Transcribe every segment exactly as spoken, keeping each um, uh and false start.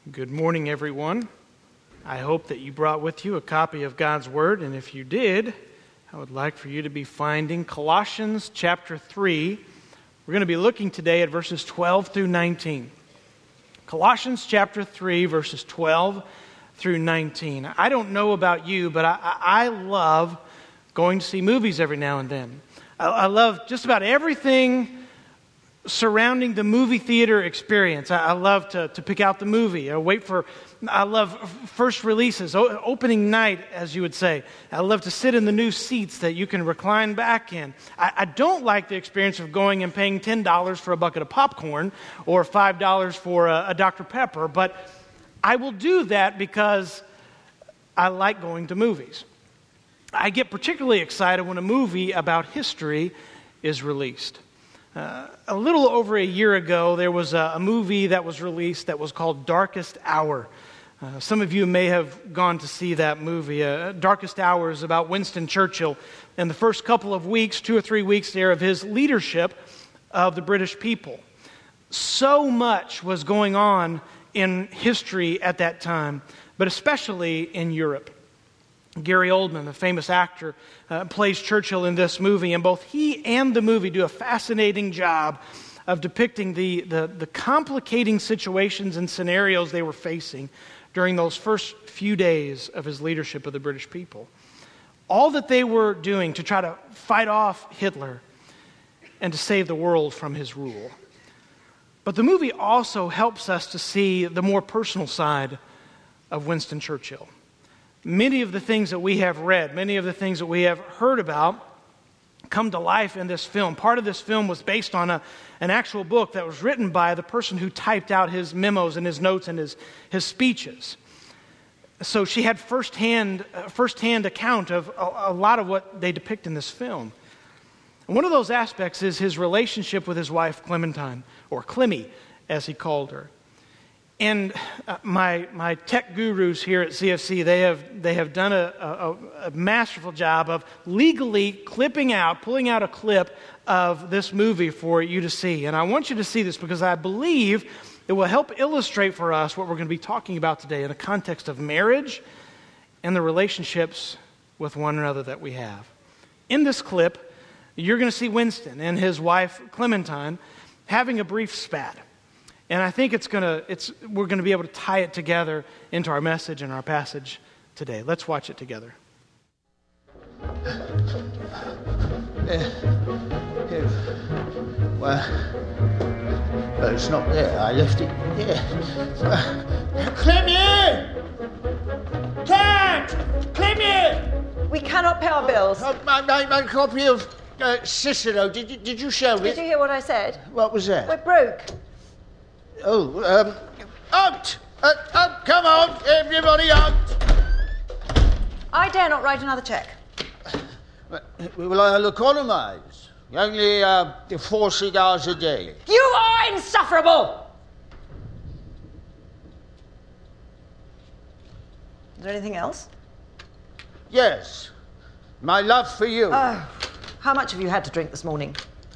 Good morning, everyone. I hope that you brought with you a copy of God's Word, and if you did, I would like for you to be finding Colossians chapter three. We're going to be looking today at verses twelve through nineteen. Colossians chapter three, verses twelve through nineteen. I don't know about you, but I, I love going to see movies every now and then. I, I love just about everything surrounding the movie theater experience. I, I love to, to pick out the movie. I wait for, I love first releases, o- opening night, as you would say. I love to sit in the new seats that you can recline back in. I, I don't like the experience of going and paying ten dollars for a bucket of popcorn or five dollars for a, a Doctor Pepper, but I will do that because I like going to movies. I get particularly excited when a movie about history is released. Uh, a little over a year ago, there was a, a movie that was released that was called Darkest Hour. Uh, some of you may have gone to see that movie. Uh, Darkest Hour is about Winston Churchill and the first couple of weeks, two or three weeks there, of his leadership of the British people. So much was going on in history at that time, but especially in Europe. Gary Oldman, the famous actor, uh, plays Churchill in this movie, and both he and the movie do a fascinating job of depicting the, the, the complicating situations and scenarios they were facing during those first few days of his leadership of the British people. All that they were doing to try to fight off Hitler and to save the world from his rule. But the movie also helps us to see the more personal side of Winston Churchill. Many of the things that we have read, many of the things that we have heard about come to life in this film. Part of this film was based on a, an actual book that was written by the person who typed out his memos and his notes and his, his speeches. So she had firsthand, uh, firsthand account of a, a lot of what they depict in this film. And one of those aspects is his relationship with his wife, Clementine, or Clemmy, as he called her. And uh, my my tech gurus here at C F C, they have they have done a, a, a masterful job of legally clipping out, pulling out a clip of this movie for you to see. And I want you to see this because I believe it will help illustrate for us what we're going to be talking about today in the context of marriage and the relationships with one another that we have. In this clip, you're going to see Winston and his wife Clementine having a brief spat. And I think it's gonna, it's, we're going to be able to tie it together into our message and our passage today. Let's watch it together. Uh, uh, well, well, it's not there. I left it here. Uh, Clemmy! Cat! Clemmy! We cannot pay our bills. Uh, my, my, my copy of uh, Cicero. Did you, did you show it? Did you hear what I said? What was that? We're broke. Oh, um, out! Uh, up, come on, everybody out! I dare not write another cheque. Well, I'll economise. Only uh, four cigars a day. You are insufferable! Is there anything else? Yes. My love for you. Oh, how much have you had to drink this morning?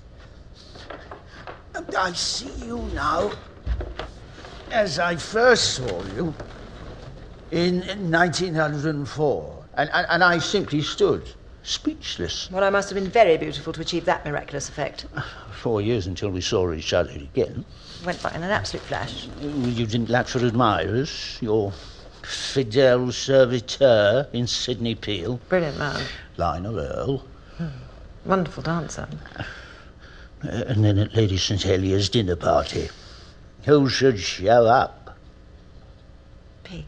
I see you now. As I first saw you in nineteen oh four, and, and, and I simply stood speechless. Well, I must have been very beautiful to achieve that miraculous effect. Four years until we saw each other again. Went by in an absolute flash. You didn't lack for admirers. Your fidel serviteur in Sidney Peel. Brilliant man. Lionel Earl. Hmm. Wonderful dancer. Uh, and then at Lady St Heliers' dinner party. Who should show up? Pig.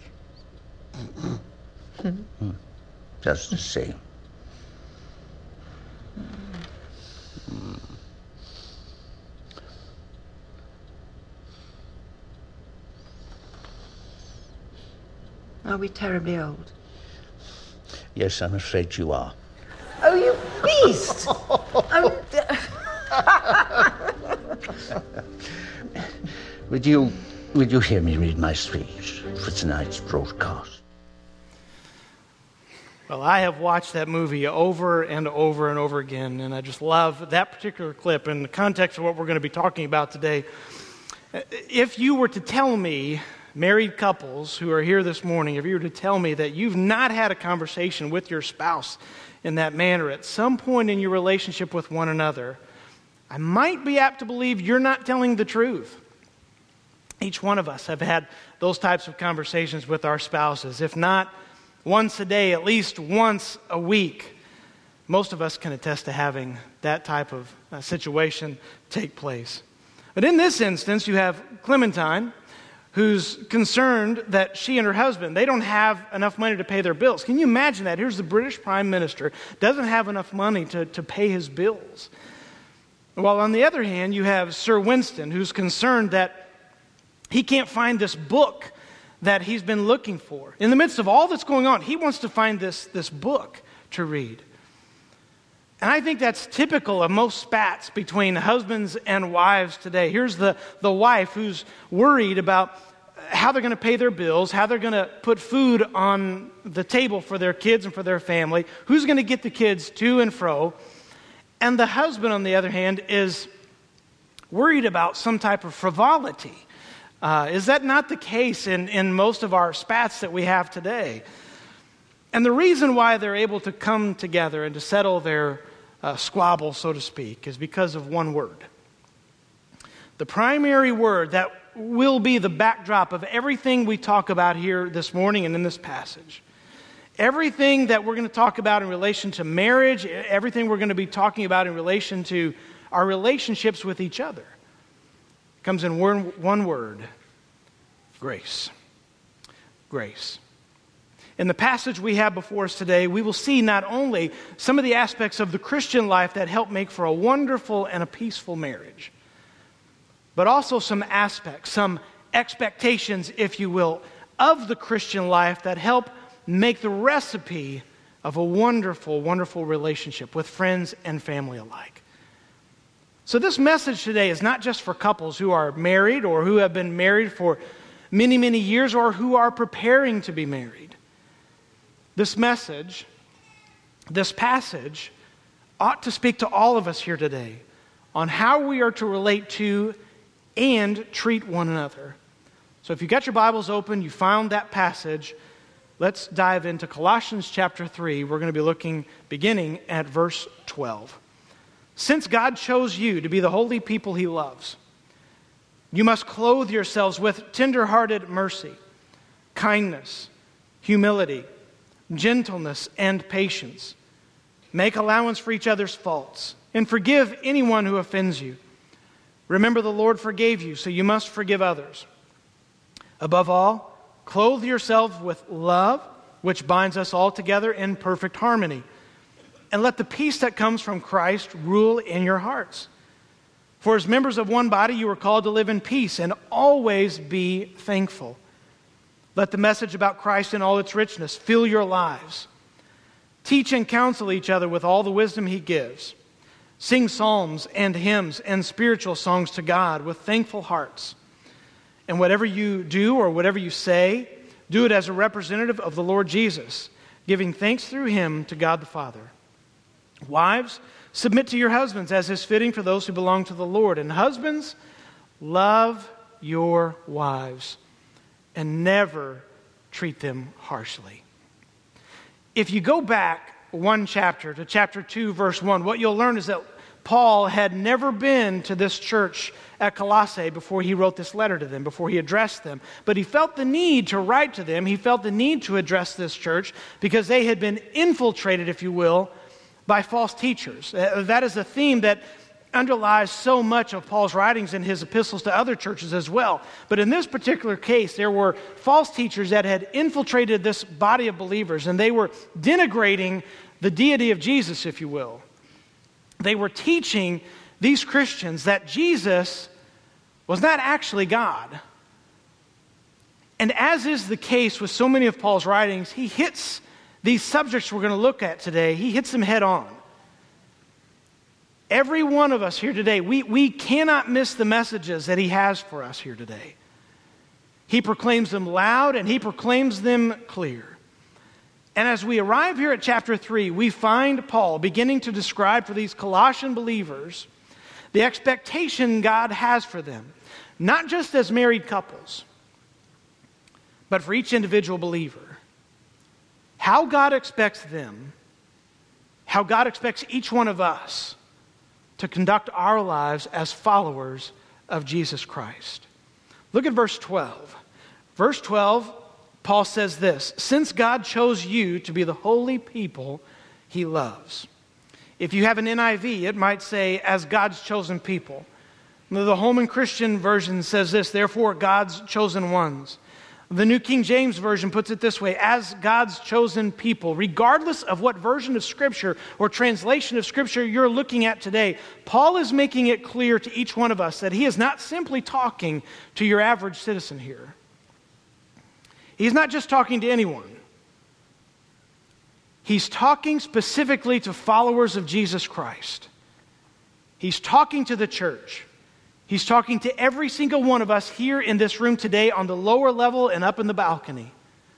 mm. Just the same. Mm. Are we terribly old? Yes, I'm afraid you are. Oh, you beast! oh, Would you, would you hear me read my speech for tonight's broadcast? Well, I have watched that movie over and over and over again, and I just love that particular clip in the context of what we're going to be talking about today. If you were to tell me married couples who are here this morning, if you were to tell me that you've not had a conversation with your spouse in that manner at some point in your relationship with one another, I might be apt to believe you're not telling the truth. Each one of us have had those types of conversations with our spouses. If not once a day, at least once a week. Most of us can attest to having that type of uh, situation take place. But in this instance, you have Clementine, who's concerned that she and her husband, they don't have enough money to pay their bills. Can you imagine that? Here's the British Prime Minister, doesn't have enough money to, to pay his bills. While on the other hand, you have Sir Winston, who's concerned that he can't find this book that he's been looking for. In the midst of all that's going on, he wants to find this, this book to read. And I think that's typical of most spats between husbands and wives today. Here's the, the wife who's worried about how they're going to pay their bills, how they're going to put food on the table for their kids and for their family, who's going to get the kids to and fro. And the husband, on the other hand, is worried about some type of frivolity. Uh, is that not the case in, in most of our spats that we have today? And the reason why they're able to come together and to settle their uh, squabble, so to speak, is because of one word. The primary word that will be the backdrop of everything we talk about here this morning and in this passage. Everything that we're going to talk about in relation to marriage, everything we're going to be talking about in relation to our relationships with each other, comes in one, one word: grace. Grace. In the passage we have before us today, we will see not only some of the aspects of the Christian life that help make for a wonderful and a peaceful marriage, but also some aspects, some expectations, if you will, of the Christian life that help make the recipe of a wonderful, wonderful relationship with friends and family alike. So this message today is not just for couples who are married or who have been married for many, many years or who are preparing to be married. This message, this passage, ought to speak to all of us here today on how we are to relate to and treat one another. So if you got your Bibles open, you found that passage, let's dive into Colossians chapter three. We're going to be looking, beginning at verse twelve. Since God chose you to be the holy people He loves, you must clothe yourselves with tender-hearted mercy, kindness, humility, gentleness, and patience. Make allowance for each other's faults, and forgive anyone who offends you. Remember, the Lord forgave you, so you must forgive others. Above all, clothe yourselves with love, which binds us all together in perfect harmony. And let the peace that comes from Christ rule in your hearts. For as members of one body, you are called to live in peace and always be thankful. Let the message about Christ in all its richness fill your lives. Teach and counsel each other with all the wisdom He gives. Sing psalms and hymns and spiritual songs to God with thankful hearts. And whatever you do or whatever you say, do it as a representative of the Lord Jesus, giving thanks through Him to God the Father. Wives, submit to your husbands as is fitting for those who belong to the Lord. And husbands, love your wives and never treat them harshly. If you go back one chapter to chapter two, verse one, what you'll learn is that Paul had never been to this church at Colossae before he wrote this letter to them, before he addressed them. But he felt the need to write to them. He felt the need to address this church because they had been infiltrated, if you will, by false teachers. Uh, that is a theme that underlies so much of Paul's writings in his epistles to other churches as well. But in this particular case, there were false teachers that had infiltrated this body of believers, and they were denigrating the deity of Jesus, if you will. They were teaching these Christians that Jesus was not actually God. And as is the case with so many of Paul's writings, he hits these subjects we're going to look at today, he hits them head on. Every one of us here today, we, we cannot miss the messages that he has for us here today. He proclaims them loud and he proclaims them clear. And as we arrive here at chapter three, we find Paul beginning to describe for these Colossian believers the expectation God has for them, not just as married couples, but for each individual believer, how God expects them, how God expects each one of us to conduct our lives as followers of Jesus Christ. Look at verse twelve. Verse twelve, Paul says this, "Since God chose you to be the holy people he loves." If you have an N I V, it might say, "as God's chosen people." The Holman Christian version says this, "therefore God's chosen ones." The New King James Version puts it this way, "as God's chosen people." Regardless of what version of Scripture or translation of Scripture you're looking at today, Paul is making it clear to each one of us that he is not simply talking to your average citizen here. He's not just talking to anyone. He's talking specifically to followers of Jesus Christ. He's talking to the church. He's talking to every single one of us here in this room today on the lower level and up in the balcony.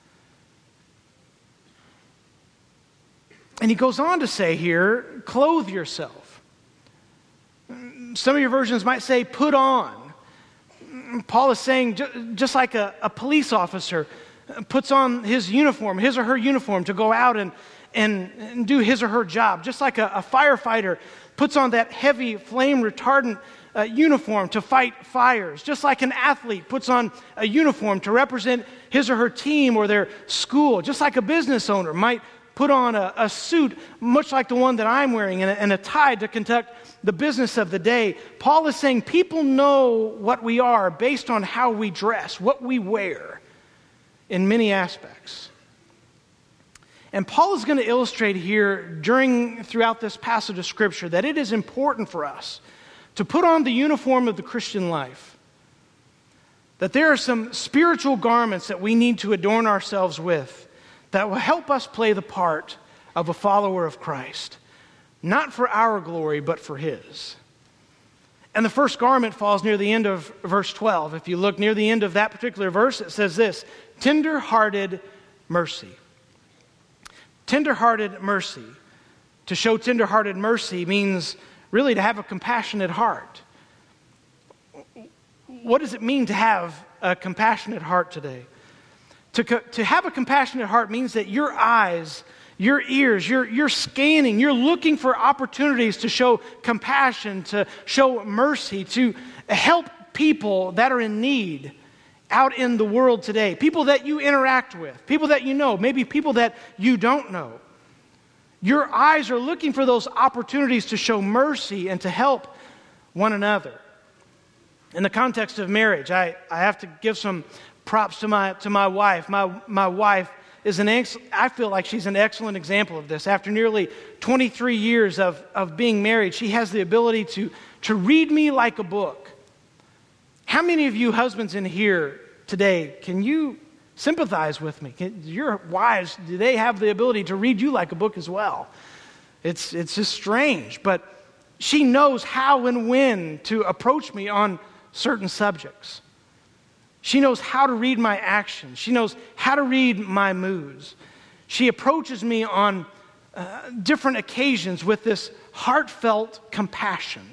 And he goes on to say here, clothe yourself. Some of your versions might say, put on. Paul is saying, just like a, a police officer puts on his uniform, his or her uniform, to go out and, and, and do his or her job, just like a, a firefighter puts on that heavy flame retardant Uh, uniform to fight fires, just like an athlete puts on a uniform to represent his or her team or their school, just like a business owner might put on a, a suit much like the one that I'm wearing and a, and a tie to conduct the business of the day. Paul is saying people know what we are based on how we dress, what we wear in many aspects. And Paul is going to illustrate here during throughout this passage of Scripture that it is important for us to put on the uniform of the Christian life, that there are some spiritual garments that we need to adorn ourselves with that will help us play the part of a follower of Christ, not for our glory, but for his. And the first garment falls near the end of verse twelve. If you look near the end of that particular verse, it says this, tender-hearted mercy. Tender-hearted mercy. To show tender-hearted mercy means really to have a compassionate heart. What does it mean to have a compassionate heart today? To, co- to have a compassionate heart means that your eyes, your ears, you're, you're scanning, you're looking for opportunities to show compassion, to show mercy, to help people that are in need out in the world today. People that you interact with, people that you know, maybe people that you don't know. Your eyes are looking for those opportunities to show mercy and to help one another. In the context of marriage, I, I have to give some props to my to my wife. My my wife is an ex, I feel like she's an excellent example of this. After nearly twenty-three years of, of being married, she has the ability to, to read me like a book. How many of you husbands in here today, can you sympathize with me? Can, your wives, do they have the ability to read you like a book as well? It's it's just strange, but she knows how and when to approach me on certain subjects. She knows how to read my actions. She knows how to read my moods. She approaches me on uh, different occasions with this heartfelt compassion.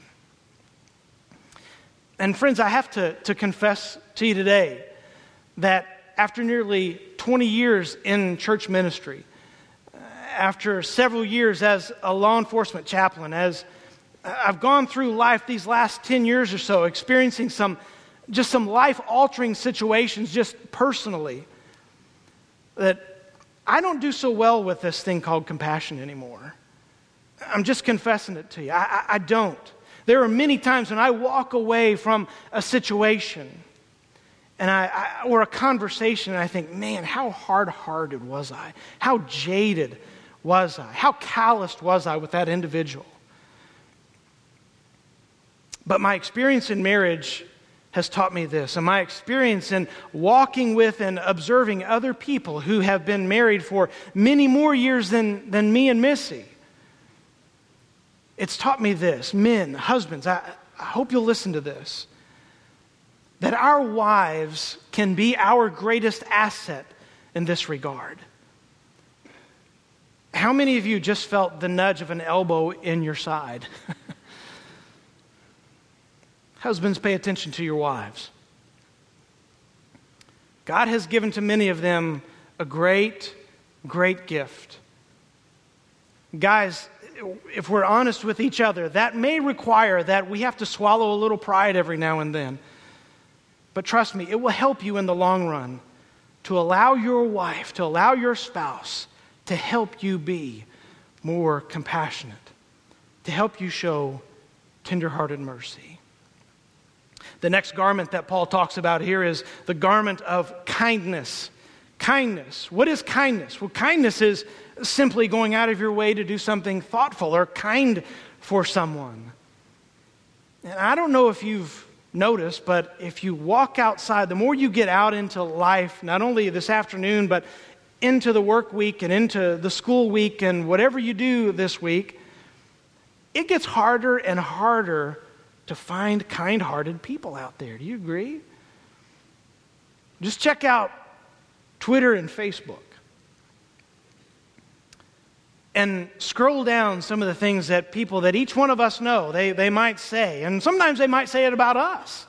And friends, I have to, to confess to you today that after nearly twenty years in church ministry, after several years as a law enforcement chaplain, as I've gone through life these last ten years or so, experiencing some just some life-altering situations just personally, that I don't do so well with this thing called compassion anymore. I'm just confessing it to you. I, I, I don't. There are many times when I walk away from a situation and I, I or a conversation and I think, man, how hard-hearted was I? How jaded was I? How calloused was I with that individual? But my experience in marriage has taught me this, and my experience in walking with and observing other people who have been married for many more years than, than me and Missy, it's taught me this. Men, husbands, I, I hope you'll listen to this, that our wives can be our greatest asset in this regard. How many of you just felt the nudge of an elbow in your side? Husbands, pay attention to your wives. God has given to many of them a great, great gift. Guys, if we're honest with each other, that may require that we have to swallow a little pride every now and then. But trust me, it will help you in the long run to allow your wife, to allow your spouse to help you be more compassionate, to help you show tenderhearted mercy. The next garment that Paul talks about here is the garment of kindness. Kindness. What is kindness? Well, kindness is simply going out of your way to do something thoughtful or kind for someone. And I don't know if you've noticed, but if you walk outside, the more you get out into life, not only this afternoon, but into the work week and into the school week and whatever you do this week, it gets harder and harder to find kind-hearted people out there. Do you agree? Just check out Twitter and Facebook and scroll down some of the things that people that each one of us know, they, they might say. And sometimes they might say it about us.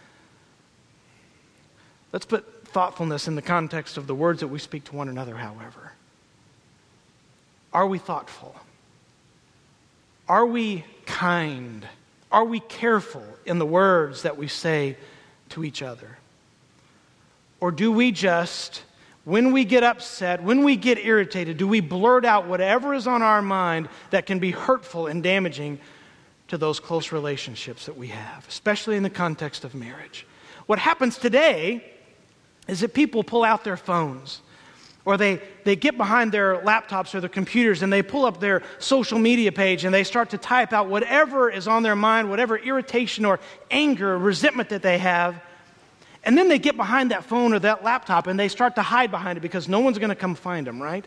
Let's put thoughtfulness in the context of the words that we speak to one another, however. Are we thoughtful? Are we kind? Are we careful in the words that we say to each other? Or do we just, when we get upset, when we get irritated, do we blurt out whatever is on our mind that can be hurtful and damaging to those close relationships that we have, especially in the context of marriage? What happens today is that people pull out their phones, or they, they get behind their laptops or their computers and they pull up their social media page and they start to type out whatever is on their mind, whatever irritation or anger or resentment that they have. And then they get behind that phone or that laptop and they start to hide behind it because no one's going to come find them, right?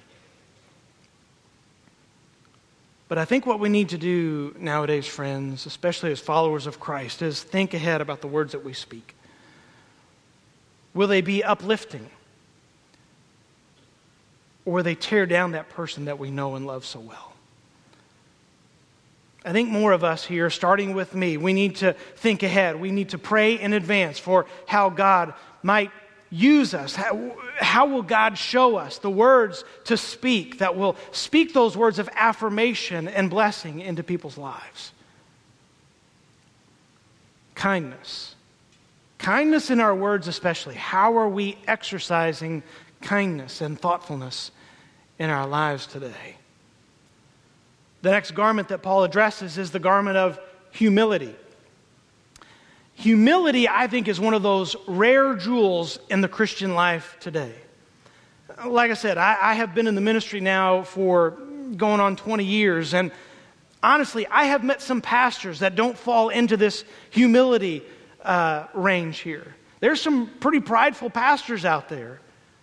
But I think what we need to do nowadays, friends, especially as followers of Christ, is think ahead about the words that we speak. Will they be uplifting? Or will they tear down that person that we know and love so well? I think more of us here, starting with me, we need to think ahead. We need to pray in advance for how God might use us. How, how will God show us the words to speak that will speak those words of affirmation and blessing into people's lives? Kindness. Kindness in our words especially. How are we exercising kindness and thoughtfulness in our lives today? The next garment that Paul addresses is the garment of humility. Humility, I think, is one of those rare jewels in the Christian life today. Like I said, I, I have been in the ministry now for going on twenty years, and honestly, I have met some pastors that don't fall into this humility uh, range here. There's some pretty prideful pastors out there.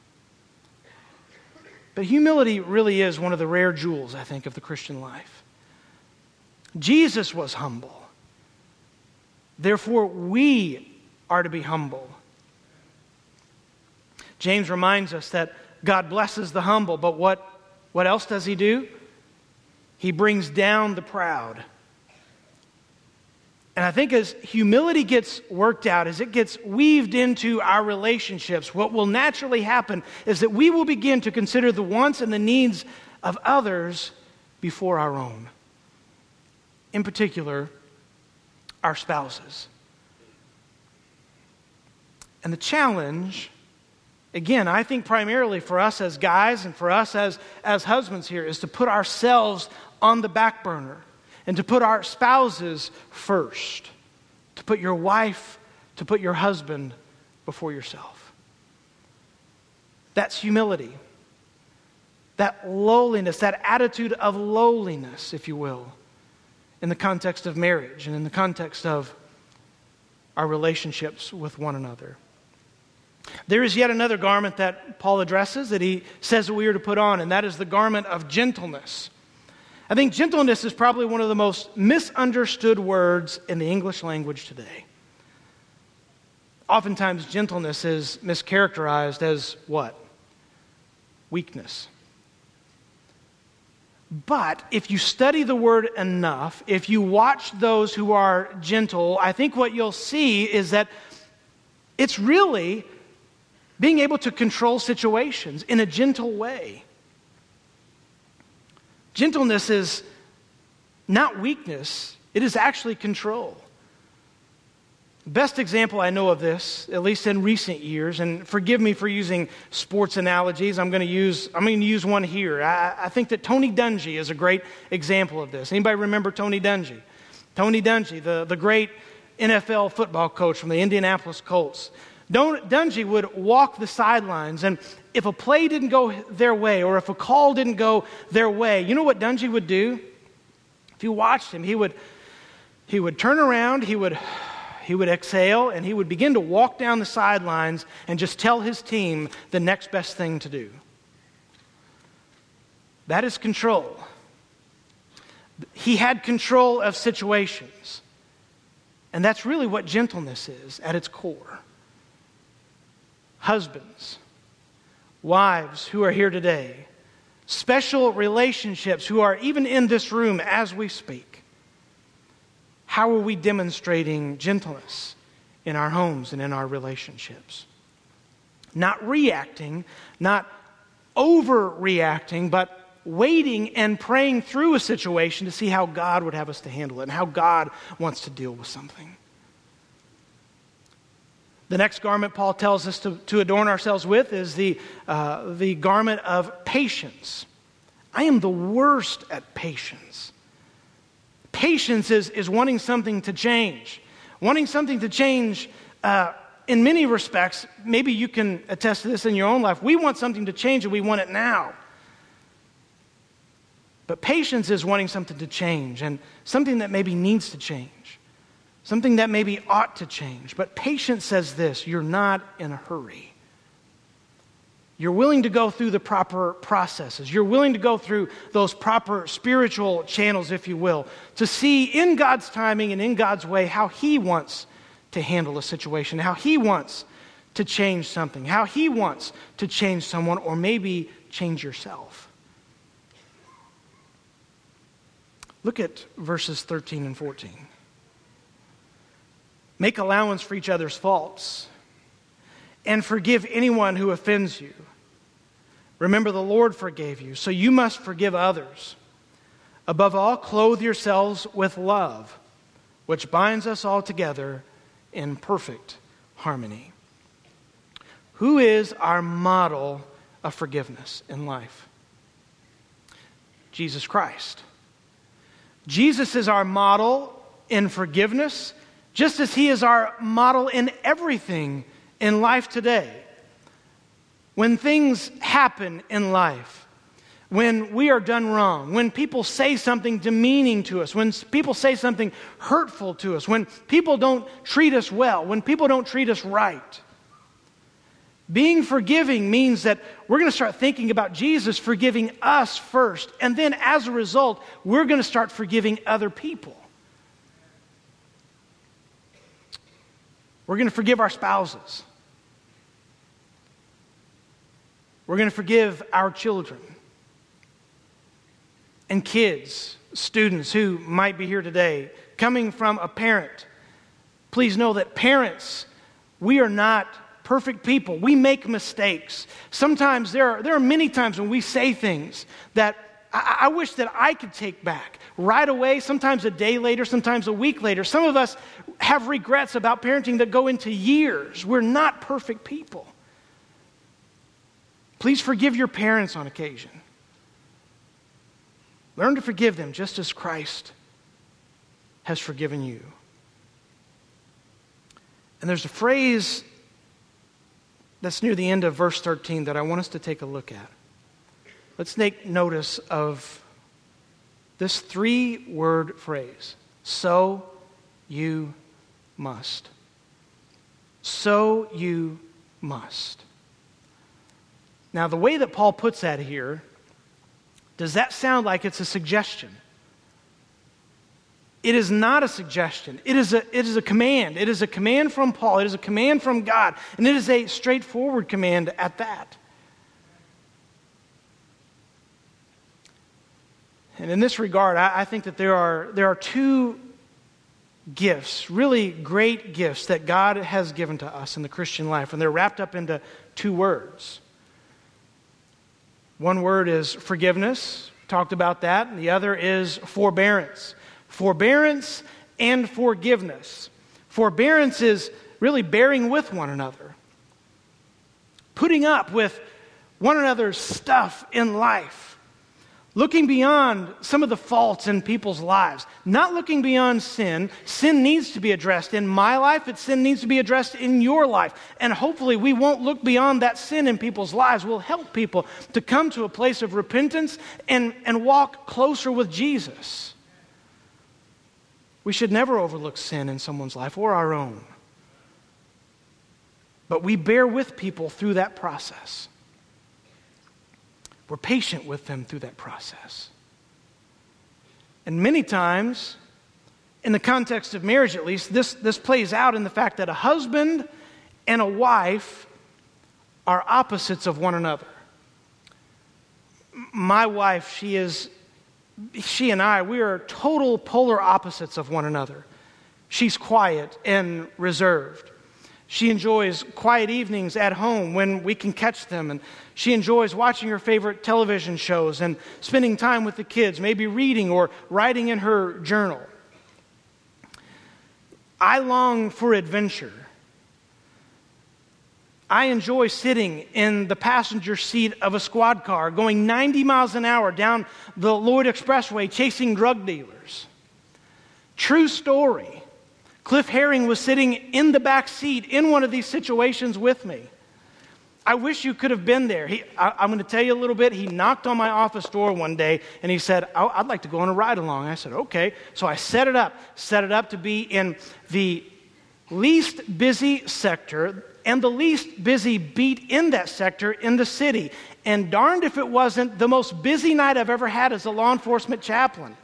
But humility really is one of the rare jewels, I think, of the Christian life. Jesus was humble. Therefore, we are to be humble. James reminds us that God blesses the humble, but what, what else does he do? He brings down the proud. And I think as humility gets worked out, as it gets weaved into our relationships, what will naturally happen is that we will begin to consider the wants and the needs of others before our own. In particular, our spouses. And the challenge, again, I think primarily for us as guys and for us as, as husbands here, is to put ourselves on the back burner. And to put our spouses first. To put your wife, to put your husband before yourself. That's humility. That lowliness, that attitude of lowliness, if you will, in the context of marriage and in the context of our relationships with one another. There is yet another garment that Paul addresses that he says that we are to put on, and that is the garment of gentleness. I think gentleness is probably one of the most misunderstood words in the English language today. Oftentimes, gentleness is mischaracterized as what? Weakness. But if you study the word enough, if you watch those who are gentle, I think what you'll see is that it's really being able to control situations in a gentle way. Gentleness is not weakness, it is actually control. Best example I know of this, at least in recent years, and forgive me for using sports analogies, I'm going to use I'm going to use one here. I, I think that Tony Dungy is a great example of this. Anybody remember Tony Dungy? Tony Dungy, the, the great N F L football coach from the Indianapolis Colts. Dungy would walk the sidelines, and if a play didn't go their way or if a call didn't go their way, you know what Dungy would do? If you watched him, he would he would turn around, he would he would exhale, and he would begin to walk down the sidelines and just tell his team the next best thing to do. That is control. He had control of situations. And that's really what gentleness is at its core. Husbands, wives who are here today, special relationships who are even in this room as we speak. How are we demonstrating gentleness in our homes and in our relationships? Not reacting, not overreacting, but waiting and praying through a situation to see how God would have us to handle it and how God wants to deal with something. The next garment Paul tells us to, to adorn ourselves with is the, uh, the garment of patience. I am the worst at patience. Patience is, is wanting something to change. Wanting something to change uh, in many respects. Maybe you can attest to this in your own life. We want something to change and we want it now. But patience is wanting something to change and something that maybe needs to change. Something that maybe ought to change. But patience says this: you're not in a hurry. You're willing to go through the proper processes. You're willing to go through those proper spiritual channels, if you will, to see in God's timing and in God's way how He wants to handle a situation, how He wants to change something, how He wants to change someone, or maybe change yourself. Look at verses thirteen and fourteen. Make allowance for each other's faults and forgive anyone who offends you. Remember, the Lord forgave you, so you must forgive others. Above all, clothe yourselves with love, which binds us all together in perfect harmony. Who is our model of forgiveness in life? Jesus Christ. Jesus is our model in forgiveness, just as He is our model in everything in life today. When things happen in life, when we are done wrong, when people say something demeaning to us, when people say something hurtful to us, when people don't treat us well, when people don't treat us right, being forgiving means that we're going to start thinking about Jesus forgiving us first, and then as a result, we're going to start forgiving other people. We're going to forgive our spouses. We're going to forgive our children and kids, students who might be here today, coming from a parent. Please know that parents, we are not perfect people. We make mistakes. Sometimes there are, there are many times when we say things that I, I wish that I could take back right away, sometimes a day later, sometimes a week later. Some of us have regrets about parenting that go into years. We're not perfect people. Please forgive your parents on occasion. Learn to forgive them just as Christ has forgiven you. And there's a phrase that's near the end of verse thirteen that I want us to take a look at. Let's take notice of this three-word phrase. So you must. So you must. Now, the way that Paul puts that here, does that sound like it's a suggestion? It is not a suggestion. It is a, it is a command. It is a command from Paul. It is a command from God. And it is a straightforward command at that. And in this regard, I, I think that there are, there are two gifts, really great gifts that God has given to us in the Christian life, and they're wrapped up into two words. One word is forgiveness, talked about that, and the other is forbearance. Forbearance and forgiveness. Forbearance is really bearing with one another, putting up with one another's stuff in life, looking beyond some of the faults in people's lives, not looking beyond sin. Sin needs to be addressed in my life, but sin needs to be addressed in your life. And hopefully we won't look beyond that sin in people's lives. We'll help people to come to a place of repentance and, and walk closer with Jesus. We should never overlook sin in someone's life or our own. But we bear with people through that process. We're patient with them through that process. And many times, in the context of marriage at least, this, this plays out in the fact that a husband and a wife are opposites of one another. My wife, she is, she and I, we are total polar opposites of one another. She's quiet and reserved. She enjoys quiet evenings at home when we can catch them, and she enjoys watching her favorite television shows and spending time with the kids, maybe reading or writing in her journal. I long for adventure. I enjoy sitting in the passenger seat of a squad car going ninety miles an hour down the Lloyd Expressway chasing drug dealers. True story. Cliff Herring was sitting in the back seat in one of these situations with me. I wish you could have been there. He, I, I'm going to tell you a little bit. He knocked on my office door one day and he said, I'd like to go on a ride along. I said, okay. So I set it up, set it up to be in the least busy sector and the least busy beat in that sector in the city. And darned if it wasn't the most busy night I've ever had as a law enforcement chaplain.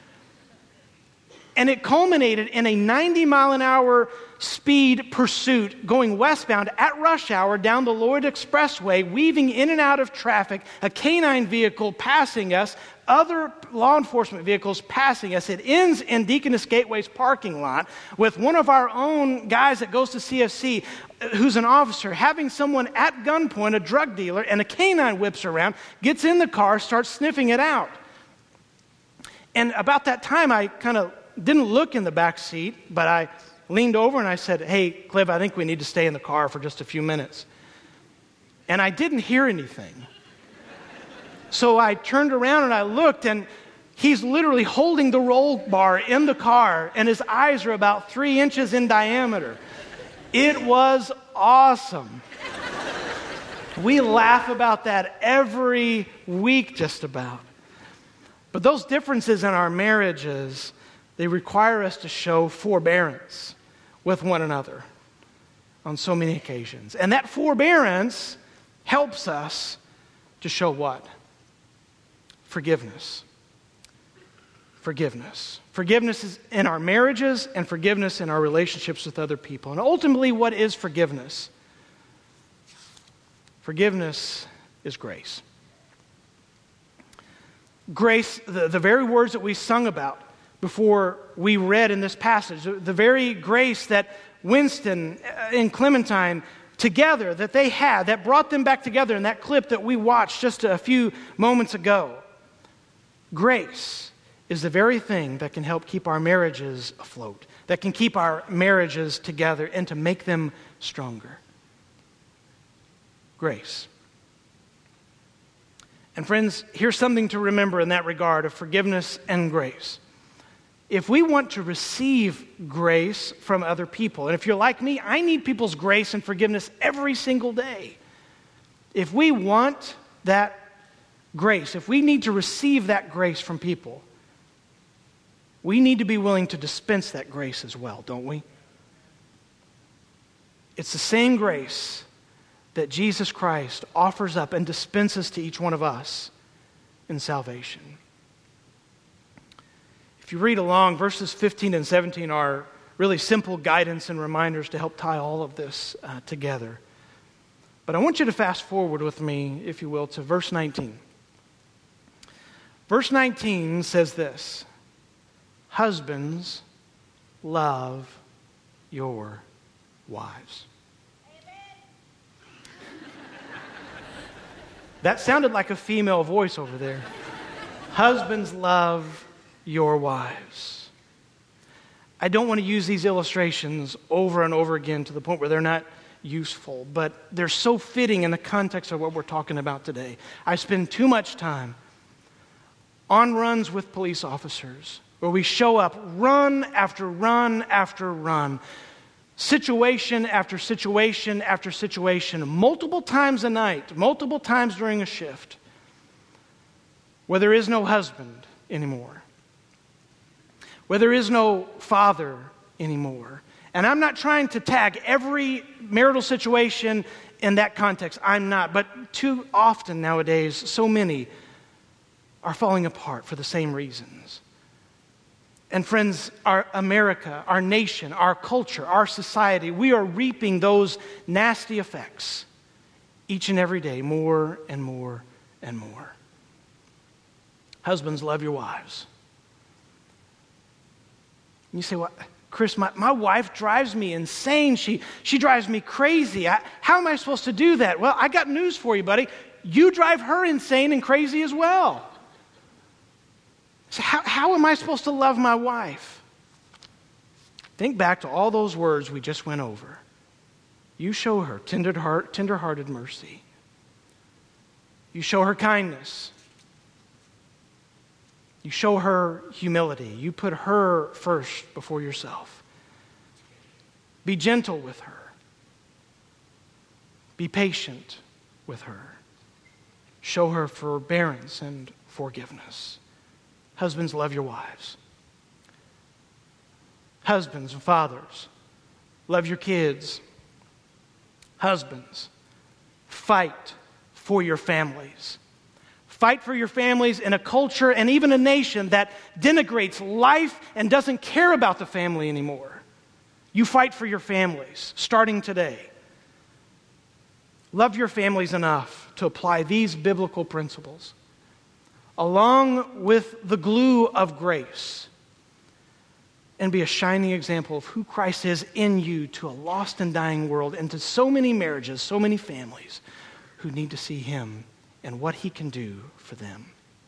And it culminated in a ninety mile an hour speed pursuit going westbound at rush hour down the Lloyd Expressway, weaving in and out of traffic, a canine vehicle passing us, other law enforcement vehicles passing us. It ends in Deaconess Gateway's parking lot with one of our own guys that goes to C F C, who's an officer, having someone at gunpoint, a drug dealer, and a canine whips around, gets in the car, starts sniffing it out. And about that time, I kind of didn't look in the back seat, but I leaned over and I said, hey, Cliff, I think we need to stay in the car for just a few minutes. And I didn't hear anything. So I turned around and I looked, and he's literally holding the roll bar in the car, and his eyes are about three inches in diameter. It was awesome. We laugh about that every week just about. But those differences in our marriages, they require us to show forbearance with one another on so many occasions. And that forbearance helps us to show what? Forgiveness. Forgiveness. Forgiveness is in our marriages and forgiveness in our relationships with other people. And ultimately, what is forgiveness? Forgiveness is grace. Grace, the, the very words that we sung about before we read in this passage, the very grace that Winston and Clementine together, that they had, that brought them back together in that clip that we watched just a few moments ago. Grace is the very thing that can help keep our marriages afloat, that can keep our marriages together and to make them stronger. Grace. And friends, here's something to remember in that regard of forgiveness and grace. If we want to receive grace from other people, and if you're like me, I need people's grace and forgiveness every single day. If we want that grace, if we need to receive that grace from people, we need to be willing to dispense that grace as well, don't we? It's the same grace that Jesus Christ offers up and dispenses to each one of us in salvation. If you read along, verses fifteen and seventeen are really simple guidance and reminders to help tie all of this uh, together. But I want you to fast forward with me, if you will, to verse nineteen. Verse nineteen says this: husbands, love your wives. That sounded like a female voice over there. Husbands, love your wives. I don't want to use these illustrations over and over again to the point where they're not useful, but they're so fitting in the context of what we're talking about today. I spend too much time on runs with police officers where we show up run after run after run, situation after situation after situation, multiple times a night, multiple times during a shift, where there is no husband anymore, where there is no father anymore. And I'm not trying to tag every marital situation in that context. I'm not. But too often nowadays, so many are falling apart for the same reasons. And friends, our America, our nation, our culture, our society, we are reaping those nasty effects each and every day, more and more and more. Husbands, love your wives. You say, what? Chris, my, my wife drives me insane. She, she drives me crazy. I, how am I supposed to do that? Well, I got news for you, buddy. You drive her insane and crazy as well. So how, how am I supposed to love my wife? Think back to all those words we just went over. You show her tender heart, tender-hearted mercy. You show her kindness. You show her humility. You put her first before yourself. Be gentle with her. Be patient with her. Show her forbearance and forgiveness. Husbands, love your wives. Husbands and fathers, love your kids. Husbands, fight for your families. Fight for your families in a culture and even a nation that denigrates life and doesn't care about the family anymore. You fight for your families, starting today. Love your families enough to apply these biblical principles, along with the glue of grace, and be a shining example of who Christ is in you to a lost and dying world and to so many marriages, so many families who need to see Him and what He can do for them.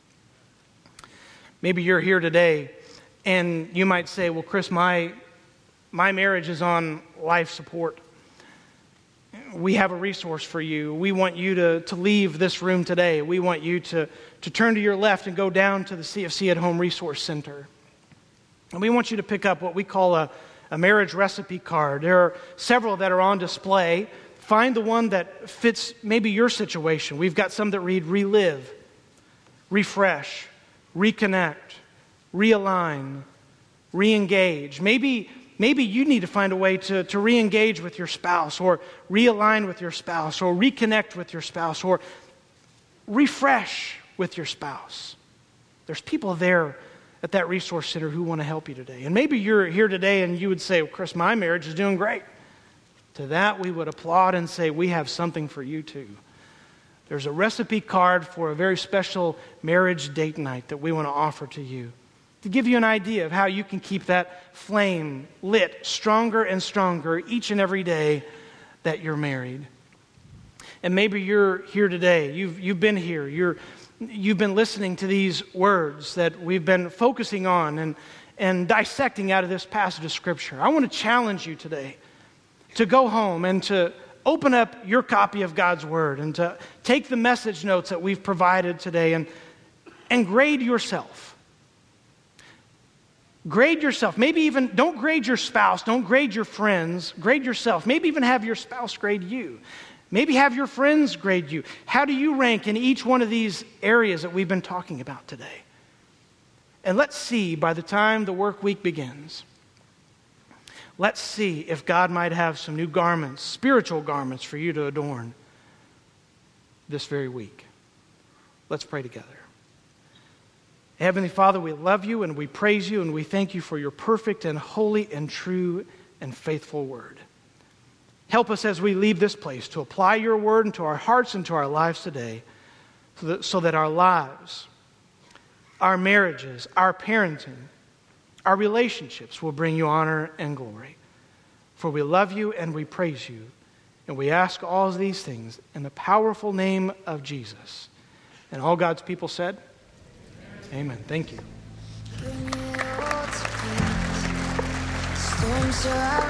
Maybe you're here today and you might say, well, Chris, my, my marriage is on life support. We have a resource for you. We want you to, to leave this room today. We want you to, to turn to your left and go down to the C F C at Home Resource Center. And we want you to pick up what we call a, a marriage recipe card. There are several that are on display. Find the one that fits maybe your situation. We've got some that read relive, refresh, reconnect, realign, re-engage. Maybe, maybe you need to find a way to, to re-engage with your spouse, or realign with your spouse, or reconnect with your spouse, or refresh with your spouse. There's people there at that resource center who want to help you today. And maybe you're here today and you would say, well, Chris, my marriage is doing great. To that, we would applaud and say, we have something for you too. There's a recipe card for a very special marriage date night that we want to offer to you, to give you an idea of how you can keep that flame lit stronger and stronger each and every day that you're married. And maybe you're here today, you've, you've been here, you're, you've been listening to these words that we've been focusing on and, and dissecting out of this passage of Scripture. I want to challenge you today to go home and to open up your copy of God's Word and to take the message notes that we've provided today and, and grade yourself. Grade yourself. Maybe even, don't grade your spouse, don't grade your friends, grade yourself. Maybe even have your spouse grade you. Maybe have your friends grade you. How do you rank in each one of these areas that we've been talking about today? And let's see, by the time the work week begins, let's see if God might have some new garments, spiritual garments for you to adorn this very week. Let's pray together. Heavenly Father, we love you and we praise you and we thank you for your perfect and holy and true and faithful word. Help us as we leave this place to apply your word into our hearts and to our lives today so that, so that our lives, our marriages, our parenting, Our relationships will bring you honor and glory. For we love you and we praise you. And we ask all of these things in the powerful name of Jesus. And all God's people said, Amen. Thank you. Storms are